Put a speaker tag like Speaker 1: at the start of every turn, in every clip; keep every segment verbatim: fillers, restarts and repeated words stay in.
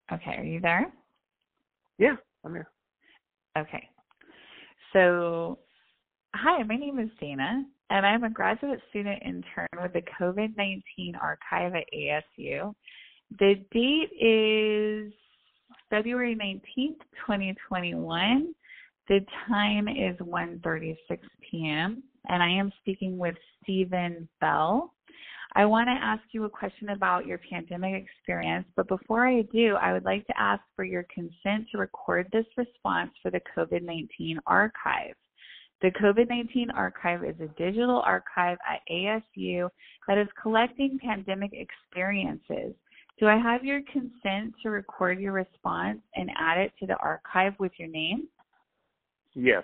Speaker 1: Okay, are you there?
Speaker 2: Yeah, I'm here.
Speaker 1: Okay. So, hi, my name is Dana, and I'm a graduate student intern with the COVID nineteen archive at A S U. The date is February nineteenth, twenty twenty-one. The time is one thirty-six p.m., and I am speaking with Stephen Bell. I want to ask you a question about your pandemic experience, but before I do, I would like to ask for your consent to record this response for the COVID nineteen archive. The COVID nineteen archive is a digital archive at A S U that is collecting pandemic experiences. Do I have your consent to record your response and add it to the archive with your name?
Speaker 2: Yes.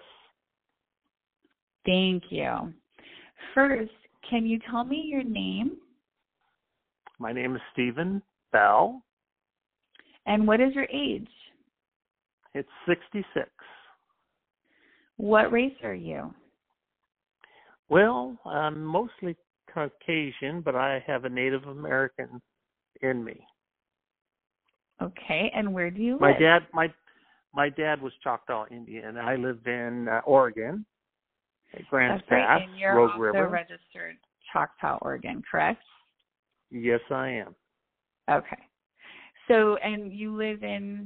Speaker 1: Thank you. First, can you tell me your name?
Speaker 2: My name is Stephen Bell.
Speaker 1: And what is your age?
Speaker 2: It's sixty-six.
Speaker 1: What race are you?
Speaker 2: Well, I'm mostly Caucasian, but I have a Native American in me.
Speaker 1: Okay, and where do you live?
Speaker 2: My dad, my my dad was Choctaw Indian. I lived in uh, Oregon, at Grants
Speaker 1: That's right,
Speaker 2: Pass,
Speaker 1: and you're
Speaker 2: Rogue
Speaker 1: also
Speaker 2: River.
Speaker 1: registered Choctaw, Oregon, correct?
Speaker 2: Yes, I am.
Speaker 1: Okay. So, and you live in?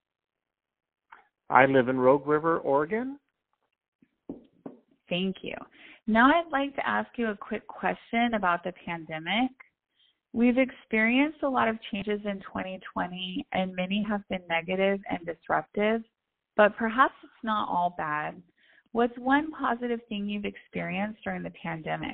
Speaker 2: I live in Rogue River, Oregon.
Speaker 1: Thank you. Now I'd like to ask you a quick question about the pandemic. We've experienced a lot of changes in twenty twenty, and many have been negative and disruptive, but perhaps it's not all bad. What's one positive thing you've experienced during the pandemic?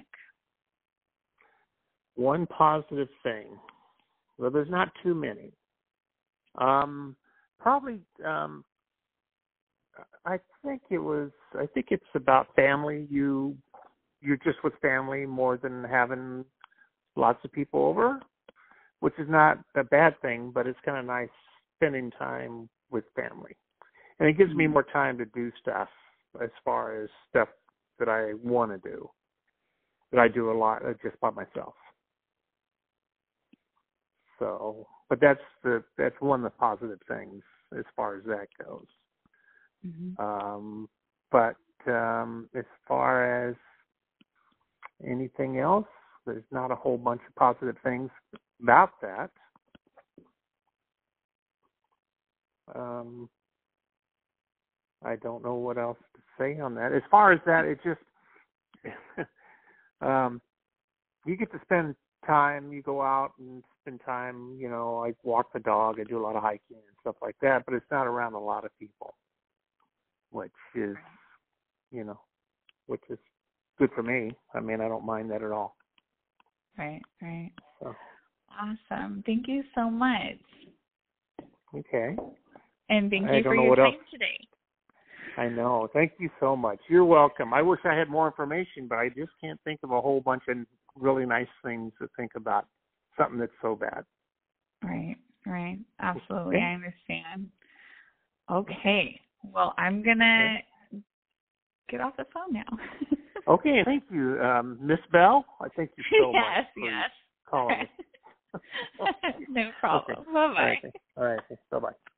Speaker 2: One positive thing. Well, there's not too many. Um, probably, um, I think it was, I think it's about family. You, you're just with family more than having lots of people over, which is not a bad thing, but it's kind of nice spending time with family. And it gives me more time to do stuff as far as stuff that I want to do, that I do a lot uh, just by myself. So, but that's the that's one of the positive things as far as that goes.
Speaker 1: Mm-hmm.
Speaker 2: Um, but um, as far as anything else, there's not a whole bunch of positive things about that. Um, I don't know what else to say on that. As far as that, it just um, you get to spend time. You go out and spend time. You know, I walk the dog. I do a lot of hiking and stuff like that. But it's not around a lot of people, which is, you know, which is good for me. I mean, I don't mind that at all.
Speaker 1: Right, right.
Speaker 2: So.
Speaker 1: Awesome. Thank you so much.
Speaker 2: Okay.
Speaker 1: And thank
Speaker 2: I
Speaker 1: you
Speaker 2: don't
Speaker 1: for
Speaker 2: know
Speaker 1: your
Speaker 2: what
Speaker 1: time
Speaker 2: else.
Speaker 1: today.
Speaker 2: I know. Thank you so much. You're welcome. I wish I had more information, but I just can't think of a whole bunch of really nice things to think about. Something that's so bad.
Speaker 1: Right, right. Absolutely.
Speaker 2: Okay.
Speaker 1: I understand. Okay. Well, I'm going to okay. get off the phone now.
Speaker 2: Okay. Thank you, um, Miss Bell. I thank you so
Speaker 1: yes,
Speaker 2: much for
Speaker 1: yes.
Speaker 2: calling me.
Speaker 1: No problem.
Speaker 2: Okay.
Speaker 1: Bye-bye.
Speaker 2: All right. All right. Bye-bye.